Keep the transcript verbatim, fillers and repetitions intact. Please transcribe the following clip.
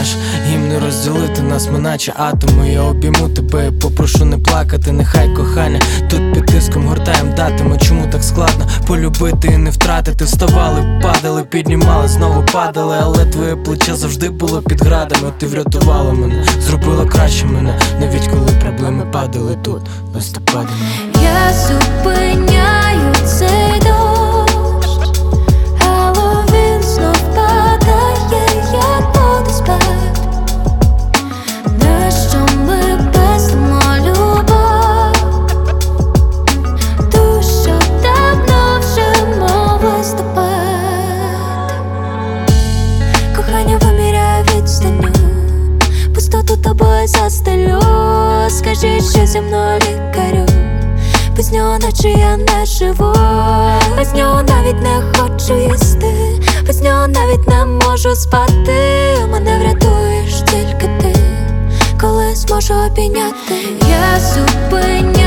знаєш, їм не розділити нас, ми наче атоми. Я обійму тебе, попрошу не плакати, нехай кохання тут під тиском гортаєм датиме. Чому так складно полюбити і не втратити? Вставали, падали, піднімали, знову падали, але твоє плече завжди було під градами. Ти врятувала мене, зробила краще мене, навіть коли проблеми падали тут листопадами. Я зупиняю цей дощ, але він знов падає, як водоспад. Нащо ми пестимо любов, ту, що давно вже мов листопад. Кохання виміряє відстанню, пустоту тобою застелю. Скажи, що зі мною, лікарю, без нього наче я не живу. Без нього навіть не хочу їсти, без нього навіть не можу спати. Мене врятуєш тільки ти, коли зможу обійняти. Я зупиняю